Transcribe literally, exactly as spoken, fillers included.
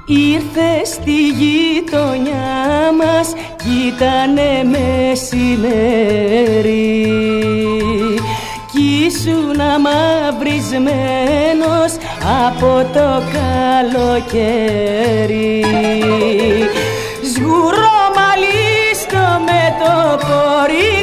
Ήρθε στη γειτονιά μας κι ήτανε μεσημέρι κι ήσουν αμαυρισμένος από το καλοκαίρι. Σγουρό μαλλί στο μετωπορί